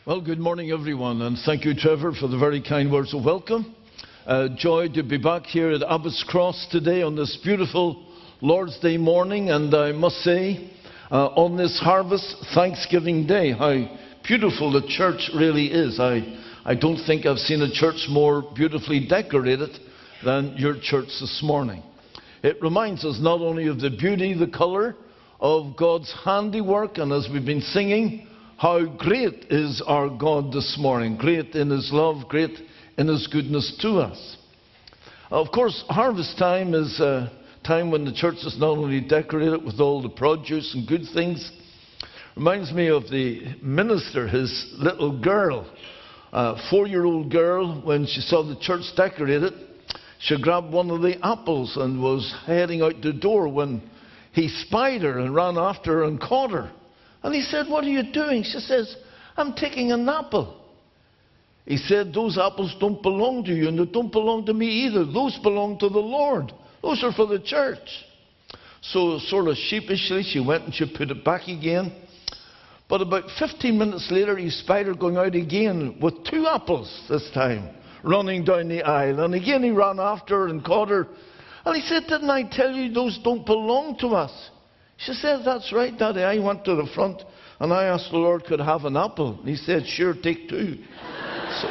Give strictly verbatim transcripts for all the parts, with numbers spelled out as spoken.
Well, good morning, everyone, and thank you, Trevor, for the very kind words of welcome. Uh, joy to be back here at Abbott's Cross today on this beautiful Lord's Day morning, and I must say, uh, on this Harvest Thanksgiving Day, how beautiful the church really is. I, I don't think I've seen a church more beautifully decorated than your church this morning. It reminds us not only of the beauty, the colour of God's handiwork, and as we've been singing, how great is our God this morning. Great in His love, great in His goodness to us. Of course, harvest time is a time when the church is not only decorated with all the produce and good things. Reminds me of the minister, his little girl, a four-year-old girl, when she saw the church decorated, she grabbed one of the apples and was heading out the door when he spied her and ran after her and caught her. And he said, "What are you doing?" She says, "I'm taking an apple." He said, "Those apples don't belong to you, and they don't belong to me either. Those belong to the Lord. Those are for the church." So sort of sheepishly, she went and she put it back again. But about fifteen minutes later, he spied her going out again with two apples this time, running down the aisle. And again he ran after her and caught her. And he said, "Didn't I tell you those don't belong to us?" She said, "That's right, Daddy. I went to the front and I asked the Lord could I have an apple. And He said, 'Sure, take two.'" so,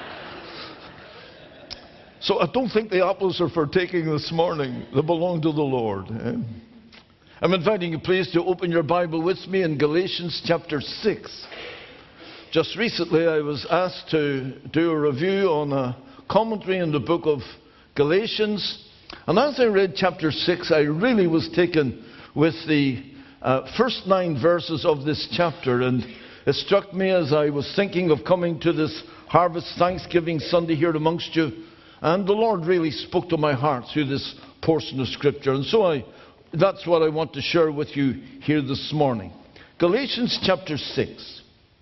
so I don't think the apples are for taking this morning. They belong to the Lord. Eh? I'm inviting you, please, to open your Bible with me in Galatians chapter six. Just recently I was asked to do a review on a commentary in the book of Galatians. And as I read chapter six, I really was taken with the uh, first nine verses of this chapter, and it struck me as I was thinking of coming to this Harvest Thanksgiving Sunday here amongst you, and the Lord really spoke to my heart through this portion of Scripture, and so I, that's what I want to share with you here this morning. Galatians chapter six.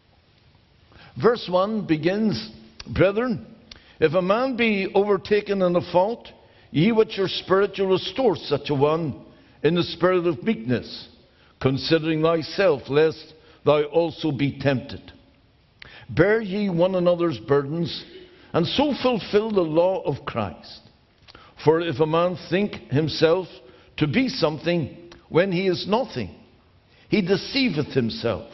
Verse one begins, "Brethren, if a man be overtaken in a fault, ye which are spiritual restore such a one in the spirit of meekness, considering thyself, lest thou also be tempted. Bear ye one another's burdens, and so fulfill the law of Christ. For if a man think himself to be something when he is nothing, he deceiveth himself.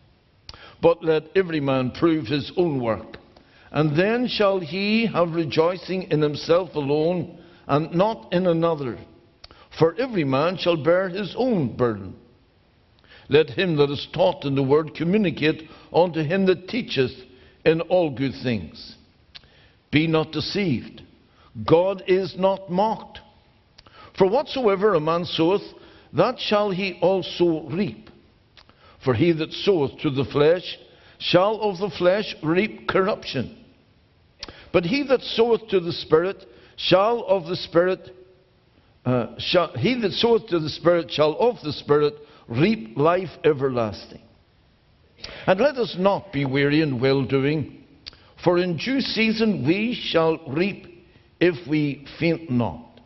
But let every man prove his own work, and then shall he have rejoicing in himself alone, and not in another. For every man shall bear his own burden. Let him that is taught in the word communicate unto him that teacheth in all good things. Be not deceived. God is not mocked. For whatsoever a man soweth, that shall he also reap. For he that soweth to the flesh shall of the flesh reap corruption. But he that soweth to the Spirit shall of the Spirit Uh, shall, he that soweth to the Spirit shall of the Spirit reap life everlasting. And let us not be weary in well-doing, for in due season we shall reap if we faint not.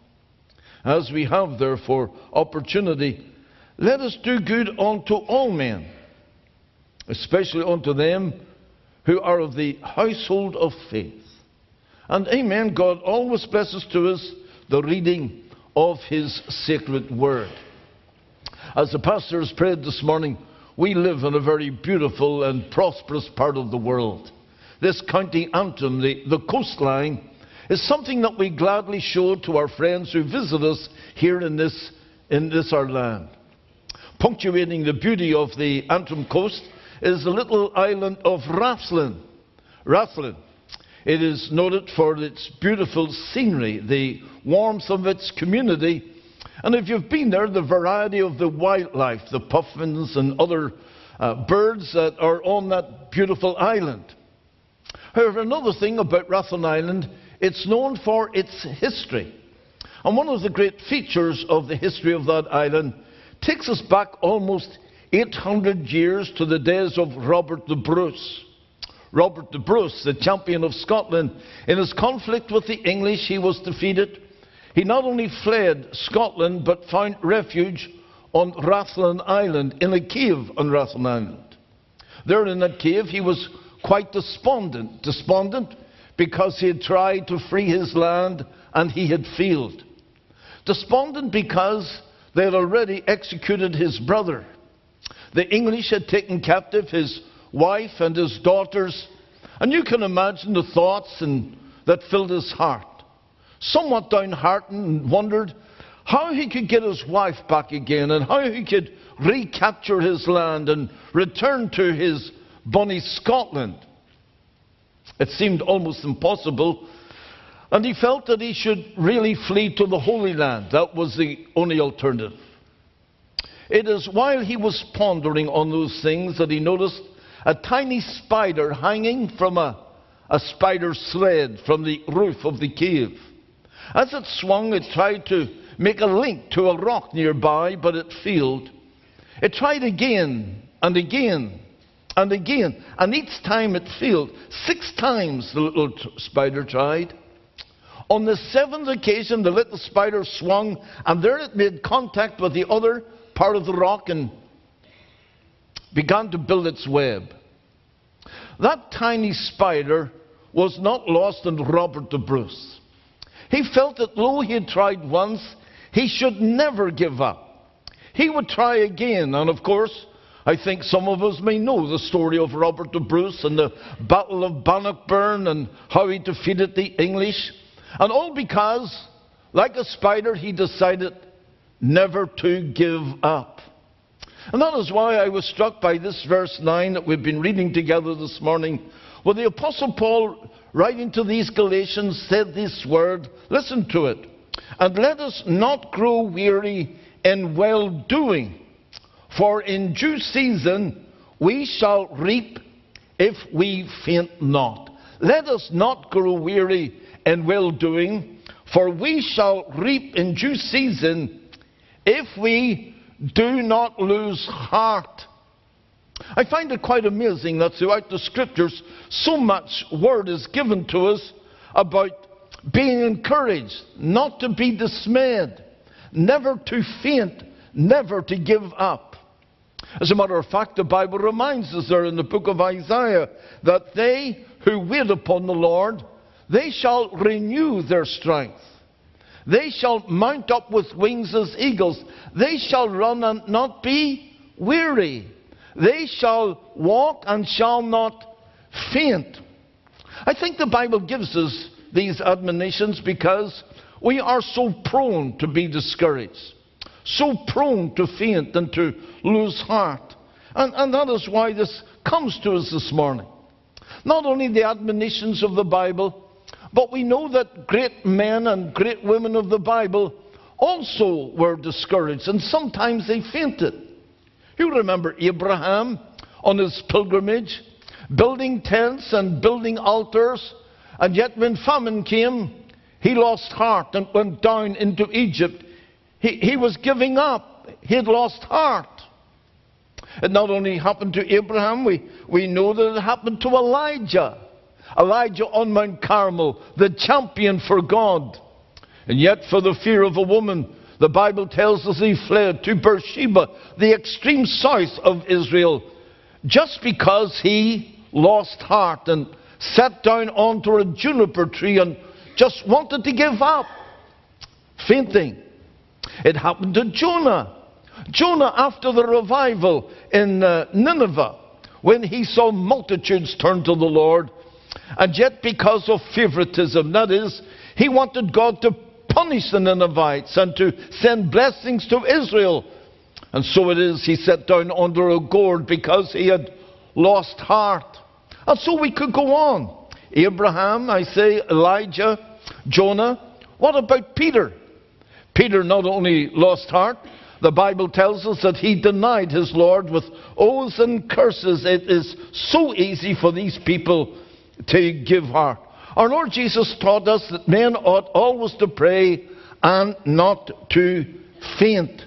As we have therefore opportunity, let us do good unto all men, especially unto them who are of the household of faith. And amen, God always blesses to us the reading of His sacred word. As the pastor has prayed this morning, we live in a very beautiful and prosperous part of the world. This County Antrim, the, the coastline, is something that we gladly show to our friends who visit us here in this, in this our land. Punctuating the beauty of the Antrim coast is the little island of Rathlin. Rathlin. It is noted for its beautiful scenery, the warmth of its community, and if you've been there, the variety of the wildlife, the puffins and other uh, birds that are on that beautiful island. However, another thing about Rathlin Island, it's known for its history. And one of the great features of the history of that island takes us back almost eight hundred years to the days of Robert the Bruce. Robert the Bruce, the champion of Scotland, in his conflict with the English, he was defeated. He not only fled Scotland, but found refuge on Rathlin Island, in a cave on Rathlin Island. There in that cave, he was quite quite despondent. Despondent because he had tried to free his land and he had failed. Despondent because they had already executed his brother. The English had taken captive his wife and his daughters, and you can imagine the thoughts and, that filled his heart. Somewhat downhearted, and wondered how he could get his wife back again and how he could recapture his land and return to his bonny Scotland. It seemed almost impossible, and he felt that he should really flee to the Holy Land. That was the only alternative. It is while he was pondering on those things that he noticed a tiny spider hanging from a, a spider sled from the roof of the cave. As it swung, it tried to make a link to a rock nearby, but it failed. It tried again and again and again, and each time it failed. Six times the little t- spider tried. On the seventh occasion, the little spider swung, and there it made contact with the other part of the rock and began to build its web. That tiny spider was not lost on Robert the Bruce. He felt that though he had tried once, he should never give up. He would try again, and of course, I think some of us may know the story of Robert the Bruce and the Battle of Bannockburn and how he defeated the English. And all because, like a spider, he decided never to give up. And that is why I was struck by this verse nine that we've been reading together this morning, where the Apostle Paul, writing to these Galatians, said this word. Listen to it. And let us not grow weary in well-doing, for in due season we shall reap if we faint not. Let us not grow weary in well-doing, for we shall reap in due season if we do not lose heart. I find it quite amazing that throughout the Scriptures so much word is given to us about being encouraged, not to be dismayed, never to faint, never to give up. As a matter of fact, the Bible reminds us there in the book of Isaiah that they who wait upon the Lord, they shall renew their strength. They shall mount up with wings as eagles. They shall run and not be weary. They shall walk and shall not faint. I think the Bible gives us these admonitions because we are so prone to be discouraged, so prone to faint and to lose heart. And, and that is why this comes to us this morning. Not only the admonitions of the Bible, but we know that great men and great women of the Bible also were discouraged, and sometimes they fainted. You remember Abraham on his pilgrimage, building tents and building altars, and yet when famine came, he lost heart and went down into Egypt. He, he was giving up. He had lost heart. It not only happened to Abraham, we, we know that it happened to Elijah. Elijah on Mount Carmel, the champion for God. And yet for the fear of a woman, the Bible tells us he fled to Beersheba, the extreme south of Israel, just because he lost heart and sat down onto a juniper tree and just wanted to give up, fainting. It happened to Jonah. Jonah, after the revival in uh, Nineveh, when he saw multitudes turn to the Lord, and yet because of favoritism, that is, he wanted God to punish the Ninevites and to send blessings to Israel. And so it is, he sat down under a gourd because he had lost heart. And so we could go on. Abraham, I say, Elijah, Jonah. What about Peter? Peter not only lost heart, the Bible tells us that he denied his Lord with oaths and curses. It is so easy for these people to give heart. Our Lord Jesus taught us that men ought always to pray and not to faint.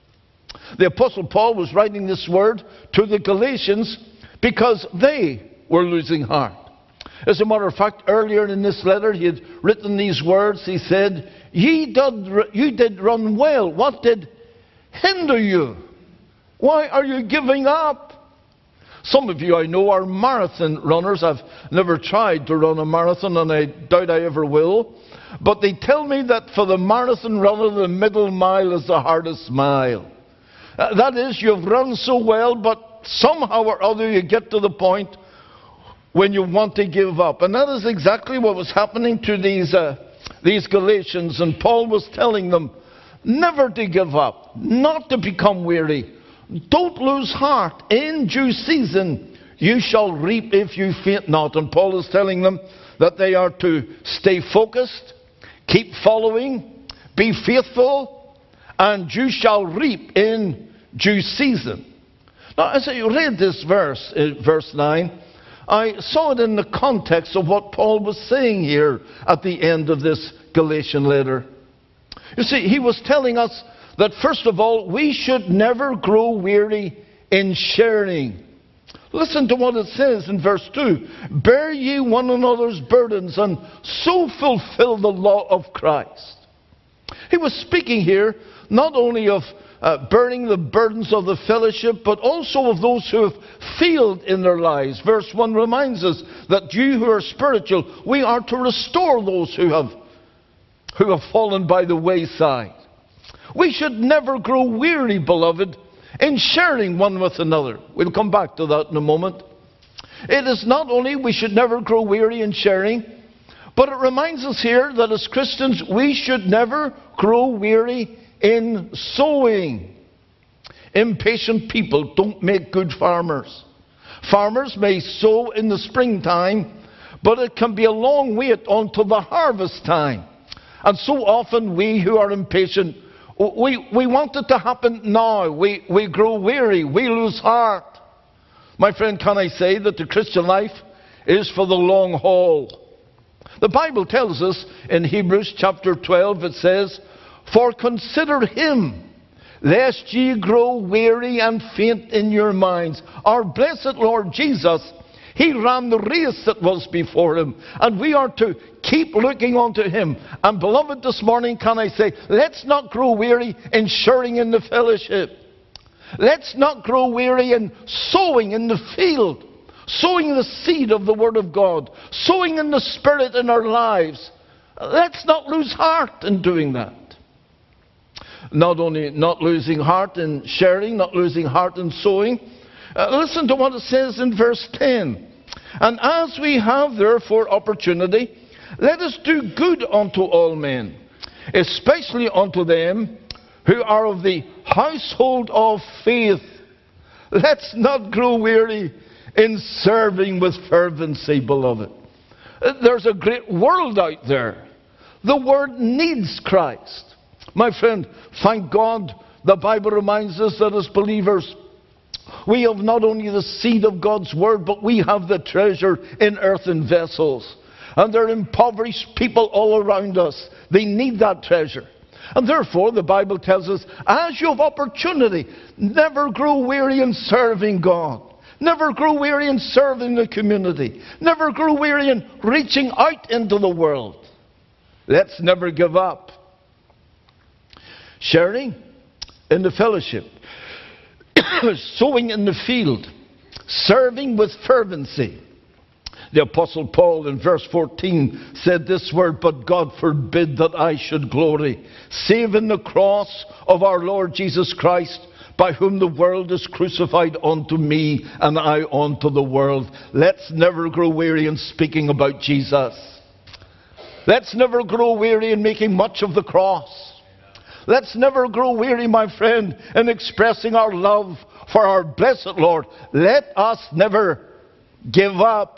The Apostle Paul was writing this word to the Galatians because they were losing heart. As a matter of fact, earlier in this letter, he had written these words. He said, Ye did, you did run well. What did hinder you? Why are you giving up? Some of you I know are marathon runners. I've never tried to run a marathon, and I doubt I ever will. But they tell me that for the marathon runner, the middle mile is the hardest mile. Uh, that is, you've run so well, but somehow or other you get to the point when you want to give up. And that is exactly what was happening to these, uh, these Galatians. And Paul was telling them never to give up, not to become weary. Don't lose heart. In due season you shall reap if you faint not. And Paul is telling them that they are to stay focused, keep following, be faithful, and you shall reap in due season. Now, as I read this verse, uh, verse nine, I saw it in the context of what Paul was saying here at the end of this Galatian letter. You see, he was telling us that first of all, we should never grow weary in sharing. Listen to what it says in verse two. Bear ye one another's burdens, and so fulfill the law of Christ. He was speaking here not only of uh, bearing the burdens of the fellowship, but also of those who have failed in their lives. Verse one reminds us that you who are spiritual, we are to restore those who have, who have fallen by the wayside. We should never grow weary, beloved, in sharing one with another. We'll come back to that in a moment. It is not only we should never grow weary in sharing, but it reminds us here that as Christians we should never grow weary in sowing. Impatient people don't make good farmers. Farmers may sow in the springtime, but it can be a long wait until the harvest time. And so often we who are impatient, We, we want it to happen now. We, we grow weary. We lose heart. My friend, can I say that the Christian life is for the long haul? The Bible tells us in Hebrews chapter twelve, it says, For consider him, lest ye grow weary and faint in your minds. Our blessed Lord Jesus, he ran the race that was before him, and we are to keep looking unto him. And beloved, this morning can I say, let's not grow weary in sharing in the fellowship. Let's not grow weary in sowing in the field, sowing the seed of the Word of God, sowing in the Spirit in our lives. Let's not lose heart in doing that. Not only not losing heart in sharing, not losing heart in sowing. Uh, listen to what it says in verse ten. And as we have therefore opportunity, let us do good unto all men, especially unto them who are of the household of faith. Let's not grow weary in serving with fervency, beloved. There's a great world out there. The world needs Christ. My friend, thank God the Bible reminds us that as believers, we have not only the seed of God's Word, but we have the treasure in earthen vessels. And there are impoverished people all around us. They need that treasure. And therefore, the Bible tells us, as you have opportunity, never grow weary in serving God. Never grow weary in serving the community. Never grow weary in reaching out into the world. Let's never give up. Sharing in the fellowship. Sowing in the field, serving with fervency. The Apostle Paul in verse fourteen said this word, But God forbid that I should glory, save in the cross of our Lord Jesus Christ, by whom the world is crucified unto me, and I unto the world. Let's never grow weary in speaking about Jesus. Let's never grow weary in making much of the cross. Let's never grow weary, my friend, in expressing our love for our blessed Lord. Let us never give up.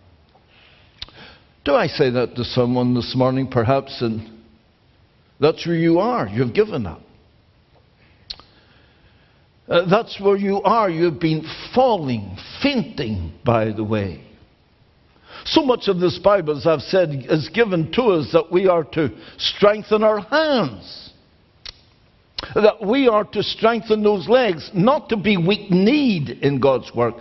Do I say that to someone this morning, perhaps, and that's where you are. You've given up. Uh, that's where you are. You've been falling, fainting, by the way. So much of this Bible, as I've said, is given to us that we are to strengthen our hands. That we are to strengthen those legs, not to be weak-kneed in God's work,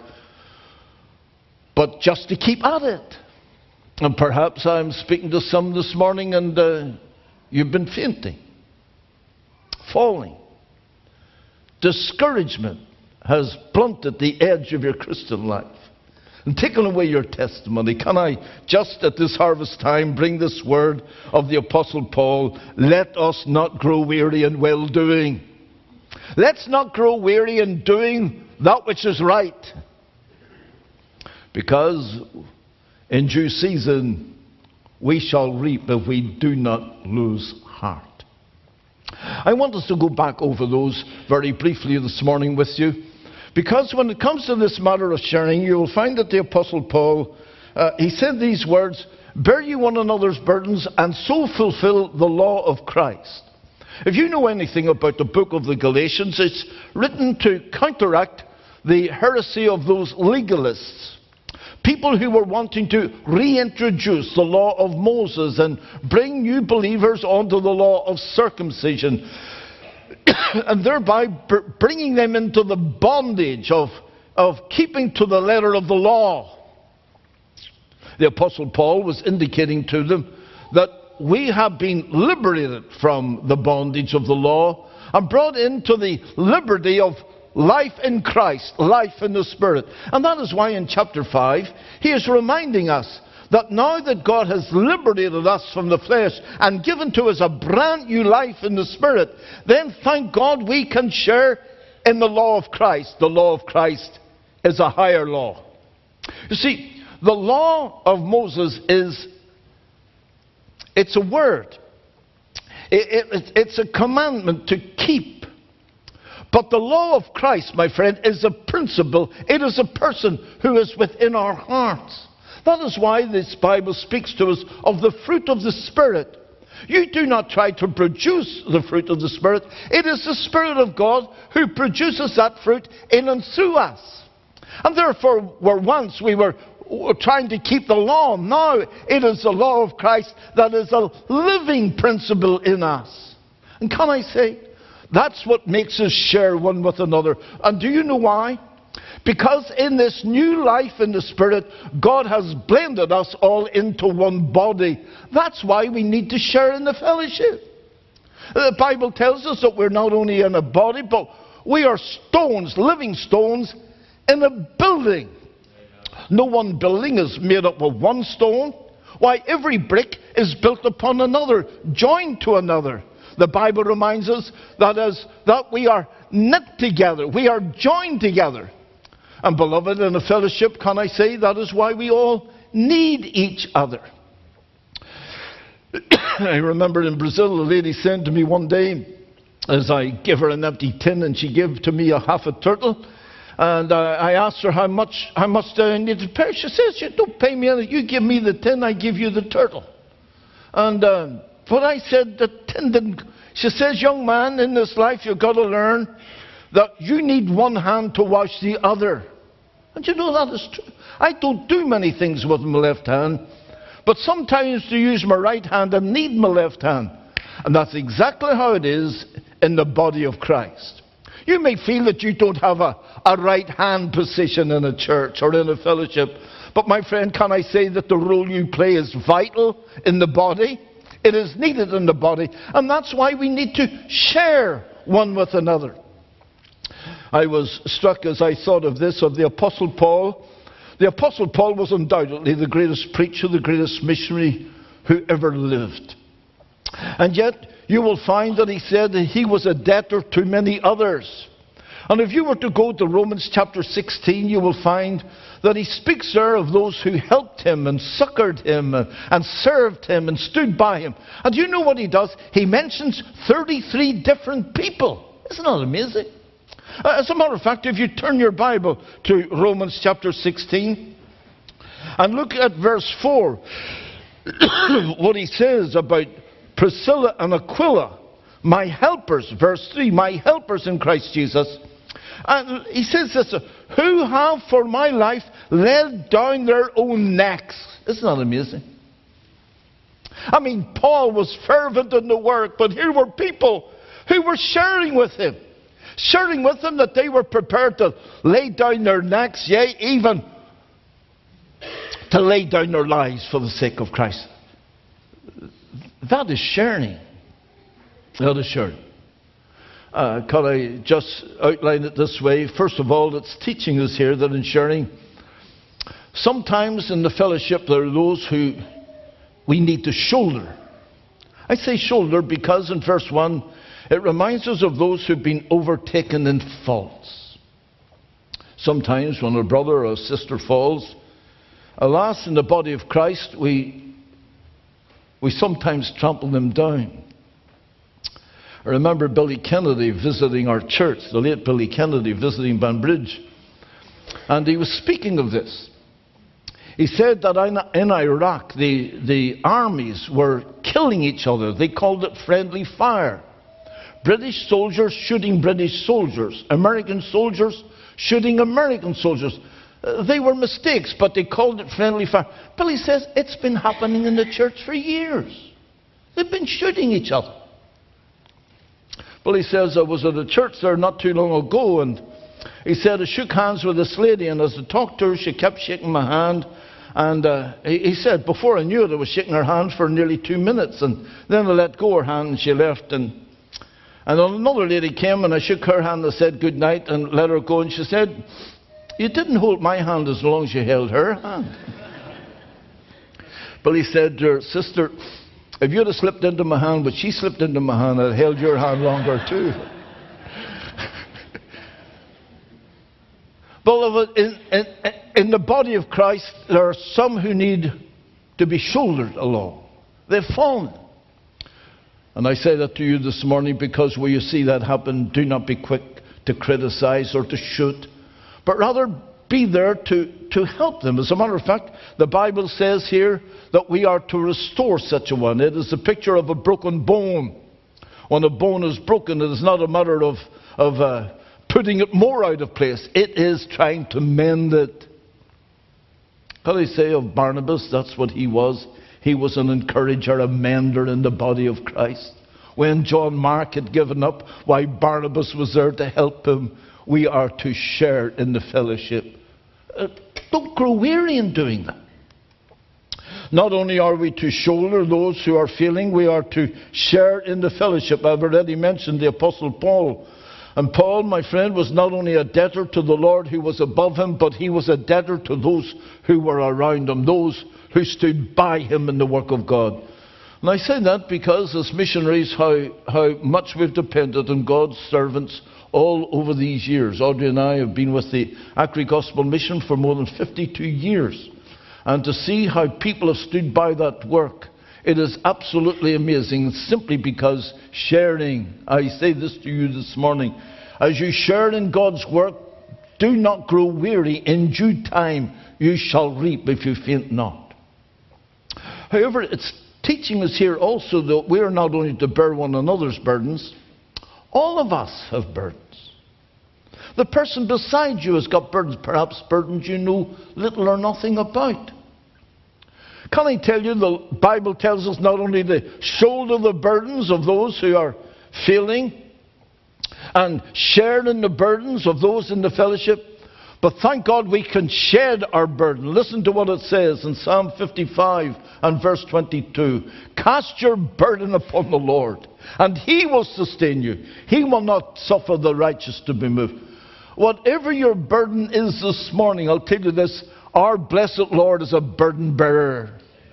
but just to keep at it. And perhaps I'm speaking to some this morning and uh, you've been fainting, falling. Discouragement has blunted the edge of your Christian life and taken away your testimony, can I just at this harvest time bring this word of the Apostle Paul? Let us not grow weary in well-doing. Let's not grow weary in doing that which is right, because in due season we shall reap if we do not lose heart. I want us to go back over those very briefly this morning with you, because when it comes to this matter of sharing, you will find that the Apostle Paul, uh, he said these words, bear ye one another's burdens and so fulfill the law of Christ. If you know anything about the book of the Galatians, it's written to counteract the heresy of those legalists. People who were wanting to reintroduce the law of Moses and bring new believers onto the law of circumcision, and thereby bringing them into the bondage of, of keeping to the letter of the law. The Apostle Paul was indicating to them that we have been liberated from the bondage of the law and brought into the liberty of life in Christ, life in the Spirit. And that is why in chapter five, he is reminding us that now that God has liberated us from the flesh and given to us a brand new life in the Spirit, then thank God we can share in the law of Christ. The law of Christ is a higher law. You see, the law of Moses is, it's a word. It, it, it's a commandment to keep. But the law of Christ, my friend, is a principle. It is a person who is within our hearts. That is why this Bible speaks to us of the fruit of the Spirit. You do not try to produce the fruit of the Spirit. It is the Spirit of God who produces that fruit in and through us. And therefore, where once we were trying to keep the law, now it is the law of Christ that is a living principle in us. And can I say, that's what makes us share one with another. And do you know why? Because in this new life in the Spirit, God has blended us all into one body. That's why we need to share in the fellowship. The Bible tells us that we're not only in a body, but we are stones, living stones, in a building. No one building is made up of one stone. Why, every brick is built upon another, joined to another. The Bible reminds us that as that we are knit together, we are joined together. And beloved, in a fellowship, can I say, that is why we all need each other. I remember in Brazil, a lady said to me one day, as I gave her an empty tin and she gave to me a half a turtle, and uh, I asked her how much how much do I need to pay. She says, you don't pay me anything, you give me the tin, I give you the turtle. And uh, but I said, the tin didn't. She says, young man, in this life you've got to learn that you need one hand to wash the other. And you know that is true. I don't do many things with my left hand, but sometimes to use my right hand I need my left hand. And that's exactly how it is in the body of Christ. You may feel that you don't have a, a right hand position in a church or in a fellowship, but my friend, can I say that the role you play is vital in the body? It is needed in the body, and that's why we need to share one with another. I was struck as I thought of this, of the Apostle Paul. The Apostle Paul was undoubtedly the greatest preacher, the greatest missionary who ever lived. And yet, you will find that he said that he was a debtor to many others. And if you were to go to Romans chapter sixteen, you will find that he speaks there of those who helped him and succored him and, and served him and stood by him. And do you know what he does? He mentions thirty-three different people. Isn't that amazing? Uh, as a matter of fact, if you turn your Bible to Romans chapter sixteen and look at verse four, what he says about Priscilla and Aquila, my helpers, verse three, my helpers in Christ Jesus. And he says this, who have for my life laid down their own necks. Isn't that amazing? I mean, Paul was fervent in the work, but here were people who were sharing with him. Sharing with him that they were prepared to lay down their necks, yea, even to lay down their lives for the sake of Christ. That is sharing. That is sharing. Uh, can I just outline it this way? First of all, it's teaching us here that in sharing, sometimes in the fellowship there are those who we need to shoulder. I say shoulder because in verse one, it reminds us of those who've been overtaken in faults. Sometimes when a brother or a sister falls, alas, in the body of Christ, we, we sometimes trample them down. I remember Billy Kennedy visiting our church, the late Billy Kennedy visiting Banbridge, and he was speaking of this. He said that in Iraq, the, the armies were killing each other. They called it friendly fire. British soldiers shooting British soldiers. American soldiers shooting American soldiers. Uh, they were mistakes, but they called it friendly fire. Billy says it's been happening in the church for years. They've been shooting each other. Billy says, I was at a church there not too long ago, and he said I shook hands with this lady, and as I talked to her, she kept shaking my hand. And uh, he, he said, before I knew it, I was shaking her hand for nearly two minutes. And then I let go her hand and she left. And, and another lady came and I shook her hand and I said good night and let her go. And she said, you didn't hold my hand as long as you held her hand. But he said, dear sister, if you'd have slipped into my hand, but she slipped into my hand, I'd held your hand longer too. Beloved, in, in, in the body of Christ, there are some who need to be shouldered along. They've fallen. And I say that to you this morning because where you see that happen, do not be quick to criticize or to shoot, but rather be there to, to help them. As a matter of fact, the Bible says here that we are to restore such a one. It is a picture of a broken bone. When a bone is broken, it is not a matter of, of uh, putting it more out of place. It is trying to mend it. How do they say of Barnabas? That's what he was. He was an encourager, a mender in the body of Christ. When John Mark had given up, why Barnabas was there to help him. We are to share in the fellowship. Uh, don't grow weary in doing that. Not only are we to shoulder those who are feeling, we are to share in the fellowship. I've already mentioned the Apostle Paul. And Paul, my friend, was not only a debtor to the Lord who was above him, but he was a debtor to those who were around him, those who stood by him in the work of God. And I say that because as missionaries, how, how much we've depended on God's servants all over these years. Audrey and I have been with the Acri Gospel Mission for more than fifty-two years. And to see how people have stood by that work, it is absolutely amazing, simply because sharing, I say this to you this morning, as you share in God's work, do not grow weary. In due time you shall reap if you faint not. However, it's teaching us here also that we are not only to bear one another's burdens, all of us have burdens. The person beside you has got burdens, perhaps burdens you know little or nothing about. Can I tell you, the Bible tells us not only to shoulder the burdens of those who are feeling and share in the burdens of those in the fellowship, but thank God we can shed our burden. Listen to what it says in Psalm fifty-five and verse twenty-two. Cast your burden upon the Lord, and He will sustain you. He will not suffer the righteous to be moved. Whatever your burden is this morning, I'll tell you this, our blessed Lord is a burden bearer.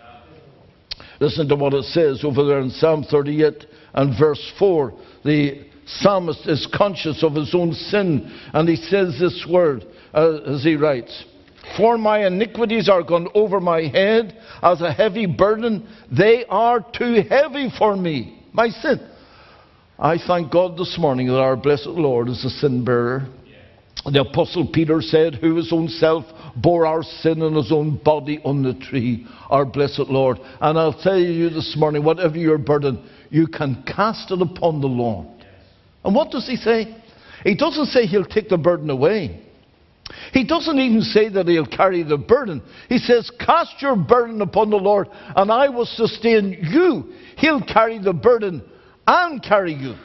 Listen to what it says over there in Psalm thirty-eight and verse four. The psalmist is conscious of his own sin, and he says this word uh, as he writes, for my iniquities are gone over my head as a heavy burden. They are too heavy for me. My sin. I thank God this morning that our blessed Lord is a sin bearer. The Apostle Peter said, who his own self bore our sin in his own body on the tree, our blessed Lord. And I'll tell you this morning, whatever your burden, you can cast it upon the Lord. And what does he say? He doesn't say he'll take the burden away. He doesn't even say that he'll carry the burden. He says, cast your burden upon the Lord, and I will sustain you. He'll carry the burden and carry you.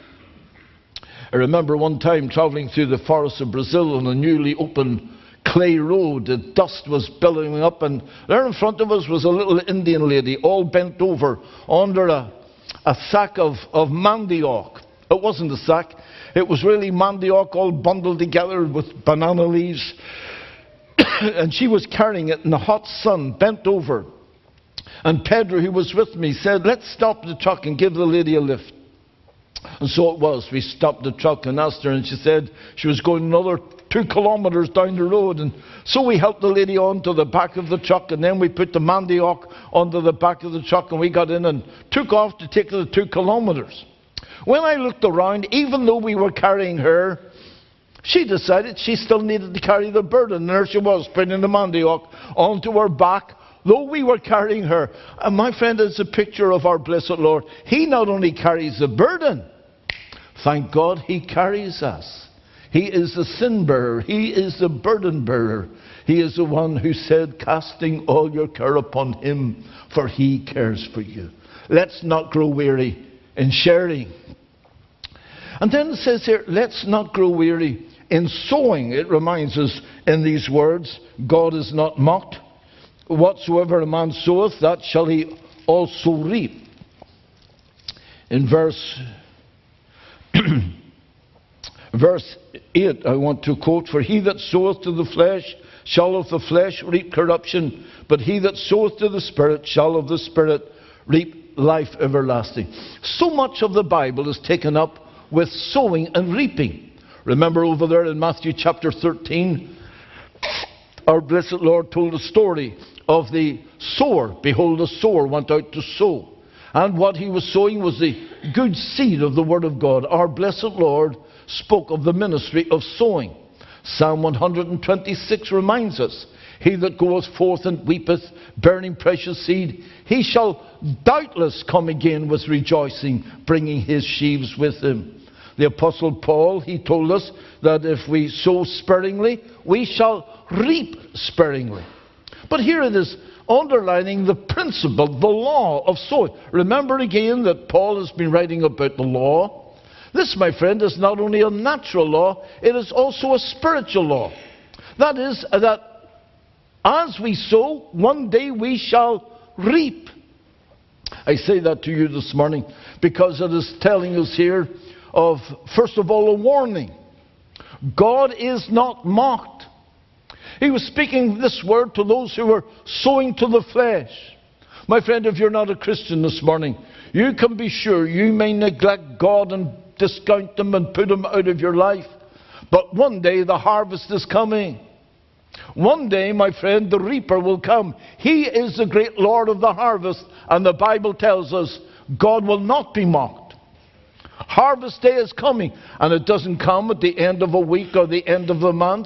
I remember one time traveling through the forests of Brazil on a newly opened clay road. The dust was billowing up, and there in front of us was a little Indian lady, all bent over under a, a sack of, of mandioc. It wasn't a sack. It was really mandioc all bundled together with banana leaves. And she was carrying it in the hot sun, bent over. And Pedro, who was with me, said, let's stop the truck and give the lady a lift. And so it was. We stopped the truck and asked her, and she said she was going another two kilometers down the road. And so we helped the lady onto the back of the truck, and then we put the mandioc onto the back of the truck, and we got in and took off to take the two kilometers. When I looked around, even though we were carrying her, she decided she still needed to carry the burden. And there she was, putting the mandioc onto her back, though we were carrying her. And my friend, it's a picture of our blessed Lord. He not only carries the burden, thank God He carries us. He is the sin bearer. He is the burden bearer. He is the one who said, casting all your care upon Him, for He cares for you. Let's not grow weary in sharing. And then it says here, let's not grow weary in sowing. It reminds us in these words, God is not mocked. Whatsoever a man soweth, that shall he also reap. In verse verse eight, I want to quote, for he that soweth to the flesh shall of the flesh reap corruption, but he that soweth to the Spirit shall of the Spirit reap life everlasting. So much of the Bible is taken up with sowing and reaping. Remember over there in Matthew chapter thirteen, our blessed Lord told a story of the sower. Behold, the sower went out to sow. And what he was sowing was the good seed of the Word of God. Our blessed Lord spoke of the ministry of sowing. Psalm one hundred twenty-six reminds us, he that goeth forth and weepeth, bearing precious seed, he shall doubtless come again with rejoicing, bringing his sheaves with him. The Apostle Paul, he told us that if we sow sparingly, we shall reap sparingly. But here it is underlining the principle, the law of sowing. Remember again that Paul has been writing about the law. This, my friend, is not only a natural law, it is also a spiritual law. That is, that as we sow, one day we shall reap. I say that to you this morning because it is telling us here of, first of all, a warning. God is not mocked. He was speaking this word to those who were sowing to the flesh. My friend, if you're not a Christian this morning, you can be sure you may neglect God and discount Him and put Him out of your life. But one day the harvest is coming. One day, my friend, the reaper will come. He is the great Lord of the harvest. And the Bible tells us God will not be mocked. Harvest day is coming. And it doesn't come at the end of a week or the end of a month.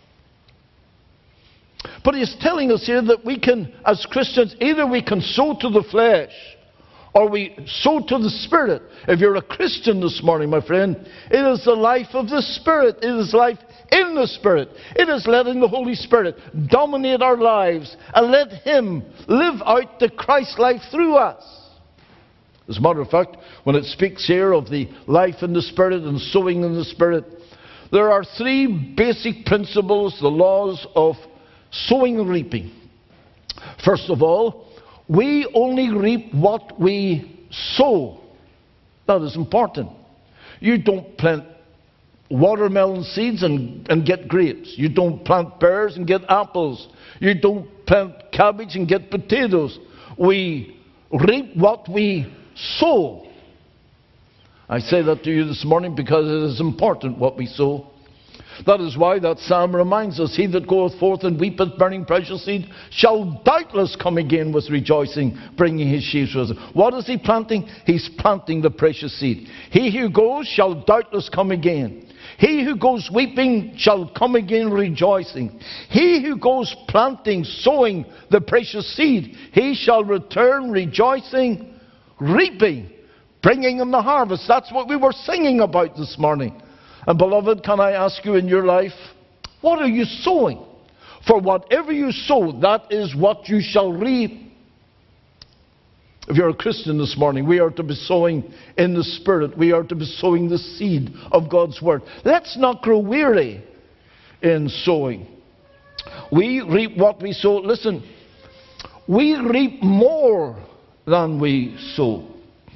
But He's telling us here that we can, as Christians, either we can sow to the flesh or we sow to the Spirit. If you're a Christian this morning, my friend, it is the life of the Spirit. It is life in the Spirit. It is letting the Holy Spirit dominate our lives and let Him live out the Christ life through us. As a matter of fact, when it speaks here of the life in the Spirit and sowing in the Spirit, there are three basic principles, the laws of sowing and reaping. First of all, we only reap what we sow. That is important. You don't plant watermelon seeds and, and get grapes. You don't plant pears and get apples. You don't plant cabbage and get potatoes. We reap what we sow. I say that to you this morning because it is important what we sow. That is why that psalm reminds us, he that goeth forth and weepeth, bearing precious seed, shall doubtless come again with rejoicing, bringing his sheaves with him. What is he planting? He's planting the precious seed. He who goes shall doubtless come again. He who goes weeping shall come again rejoicing. He who goes planting, sowing the precious seed, he shall return rejoicing, reaping, bringing him the harvest. That's what we were singing about this morning. And beloved, can I ask you in your life, what are you sowing? For whatever you sow, that is what you shall reap. If you're a Christian this morning, we are to be sowing in the Spirit. We are to be sowing the seed of God's Word. Let's not grow weary in sowing. We reap what we sow. Listen, we reap more than we sow.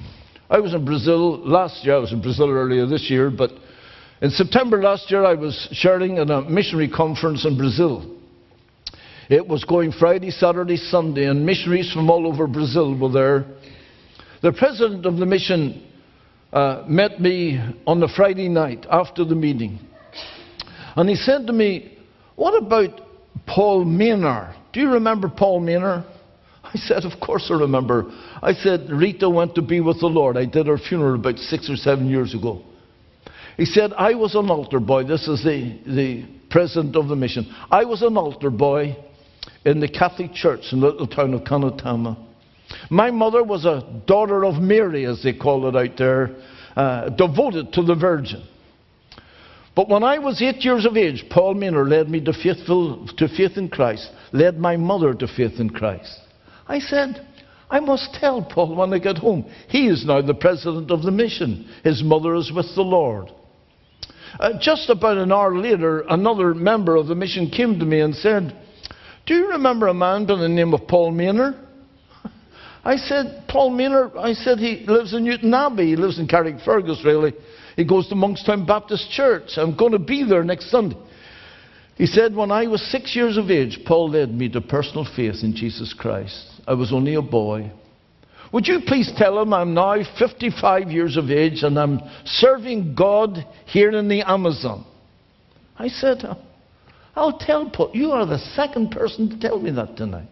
I was in Brazil last year. I was in Brazil earlier this year, but in September last year I was sharing in a missionary conference in Brazil. It was going Friday, Saturday, Sunday, and missionaries from all over Brazil were there. The president of the mission uh, met me on the Friday night after the meeting. And he said to me, "What about Paul Maynard? Do you remember Paul Maynard?" I said, "Of course I remember." I said, "Rita went to be with the Lord. I did her funeral about six or seven years ago." He said, "I was an altar boy." This is the, the president of the mission. "I was an altar boy in the Catholic Church in the little town of Kanatama. My mother was a daughter of Mary, as they call it out there, uh, devoted to the Virgin. But when I was eight years of age, Paul Maynard led me to, faithful, to faith in Christ, led my mother to faith in Christ." I said, "I must tell Paul when I get home. He is now the president of the mission. His mother is with the Lord." Uh, just about an hour later, another member of the mission came to me and said, "Do you remember a man by the name of Paul Maynard?" I said, "Paul Maynard?" I said, "He lives in Newton Abbey. He lives in Carrickfergus, really. He goes to Monkstown Baptist Church. I'm going to be there next Sunday." He said, "When I was six years of age, Paul led me to personal faith in Jesus Christ. I was only a boy. Would you please tell him I'm now fifty-five years of age and I'm serving God here in the Amazon?" I said, "I'll tell Paul." You are the second person to tell me that tonight.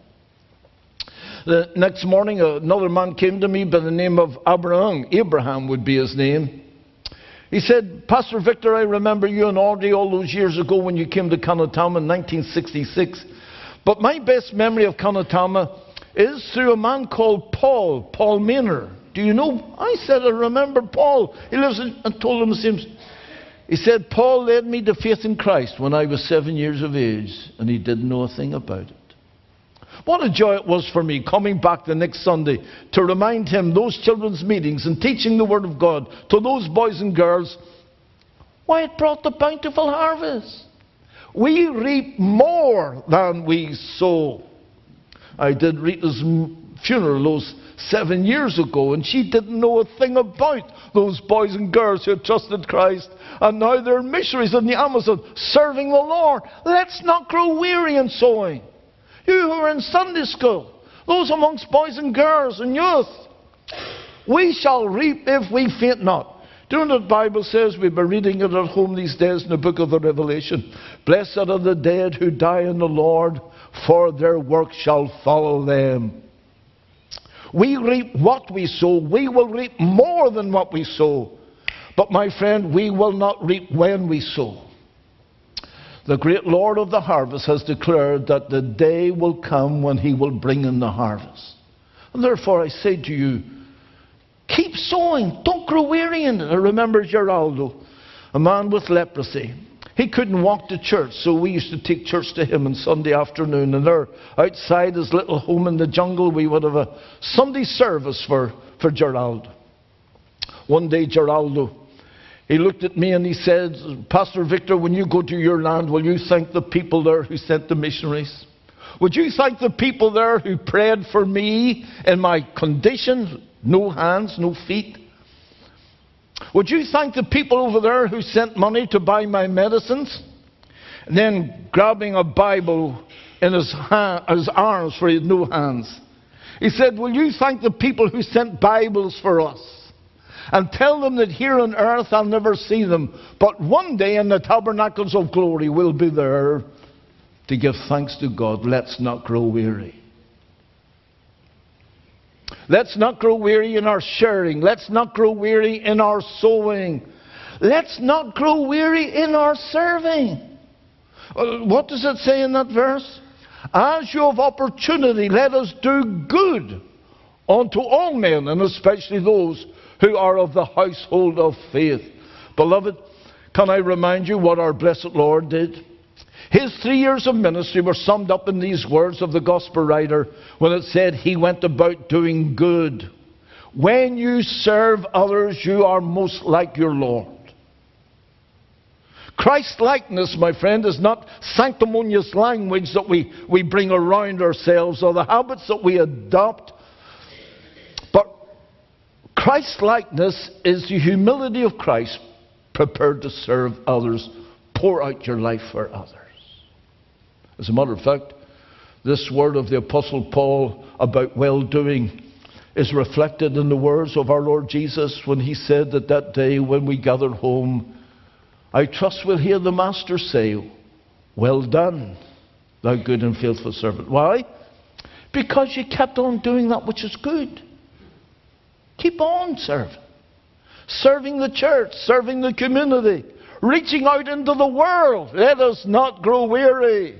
The next morning, another man came to me by the name of Abraham. Abraham would be his name. He said, "Pastor Victor, I remember you and Audrey all those years ago when you came to Kanatama in nineteen sixty-six. But my best memory of Kanatama is through a man called Paul, Paul Maynard. Do you know?" I said, "I remember Paul. He lives in," and told him the same. He said, "Paul led me to faith in Christ when I was seven years of age, and he didn't know a thing about it." What a joy it was for me coming back the next Sunday to remind him those children's meetings and teaching the Word of God to those boys and girls, why it brought the bountiful harvest. We reap more than we sow. I did Rita's funeral those seven years ago, and she didn't know a thing about those boys and girls who had trusted Christ, and now they're missionaries in the Amazon serving the Lord. Let's not grow weary in sowing. You who are in Sunday school, those amongst boys and girls and youth, we shall reap if we faint not. Do you know what the Bible says? We've been reading it at home these days in the book of the Revelation. "Blessed are the dead who die in the Lord, for their work shall follow them." We reap what we sow. We will reap more than what we sow. But my friend, we will not reap when we sow. The great Lord of the harvest has declared that the day will come when he will bring in the harvest. And therefore I say to you, keep sowing. Don't grow weary in it. I remember Geraldo, a man with leprosy. He couldn't walk to church, so we used to take church to him on Sunday afternoon. And there, outside his little home in the jungle, we would have a Sunday service for, for Geraldo. One day, Geraldo, he looked at me and he said, "Pastor Victor, when you go to your land, will you thank the people there who sent the missionaries? Would you thank the people there who prayed for me in my condition, no hands, no feet? Would you thank the people over there who sent money to buy my medicines?" And then grabbing a Bible in his, hand, his arms, for he had no hands, he said, "Will you thank the people who sent Bibles for us? And tell them that here on earth I'll never see them, but one day in the tabernacles of glory we'll be there to give thanks to God." Let's not grow weary. Let's not grow weary in our sharing. Let's not grow weary in our sowing. Let's not grow weary in our serving. What does it say in that verse? "As you have opportunity, let us do good unto all men, and especially those who are of the household of faith." Beloved, can I remind you what our blessed Lord did? His three years of ministry were summed up in these words of the gospel writer when it said he went about doing good. When you serve others, you are most like your Lord. Christ-likeness, my friend, is not sanctimonious language that we, we bring around ourselves or the habits that we adopt. Christ-likeness is the humility of Christ, prepared to serve others, pour out your life for others. As a matter of fact, this word of the Apostle Paul about well-doing is reflected in the words of our Lord Jesus when he said that that day when we gathered home, I trust we'll hear the Master say, well done, thou good and faithful servant. Why? Because you kept on doing that which is good. Keep on serving. Serving the church, serving the community, reaching out into the world. Let us not grow weary.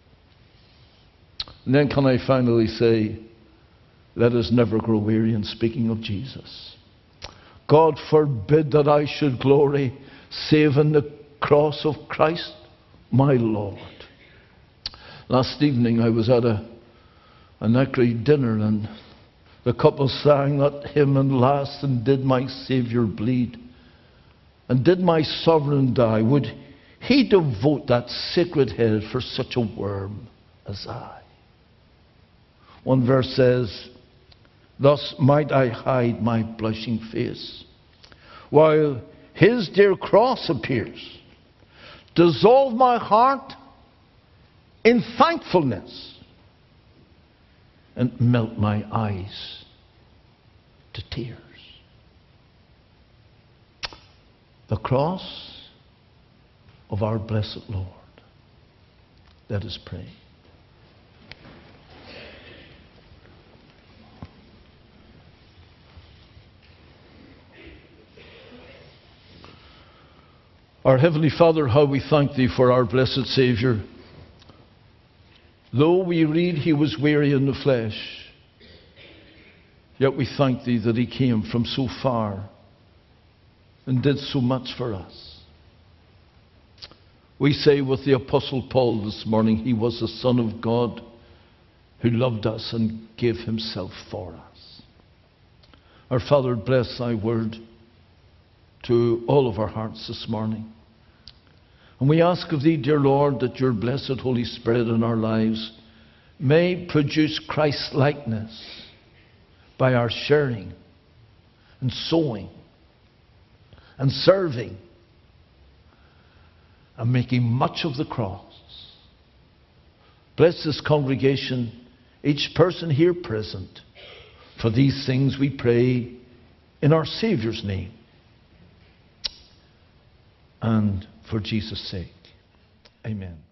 And then can I finally say, let us never grow weary in speaking of Jesus. God forbid that I should glory save in the cross of Christ, my Lord. Last evening I was at a, a Neckley dinner, and the couple sang that hymn and last, and did my Saviour bleed, and did my sovereign die, would he devote that sacred head for such a worm as I? One verse says, thus might I hide my blushing face, while his dear cross appears, dissolve my heart in thankfulness, and melt my eyes to tears. The cross of our blessed Lord. Let us pray. Our Heavenly Father, how we thank Thee for our blessed Saviour. Though we read He was weary in the flesh, yet we thank Thee that He came from so far and did so much for us. We say with the Apostle Paul this morning, He was the Son of God who loved us and gave Himself for us. Our Father, bless Thy word to all of our hearts this morning. And we ask of Thee, dear Lord, that Your blessed Holy Spirit in our lives may produce Christ-likeness by our sharing and sowing and serving and making much of the cross. Bless this congregation, each person here present. For these things we pray in our Saviour's name and for Jesus' sake. Amen.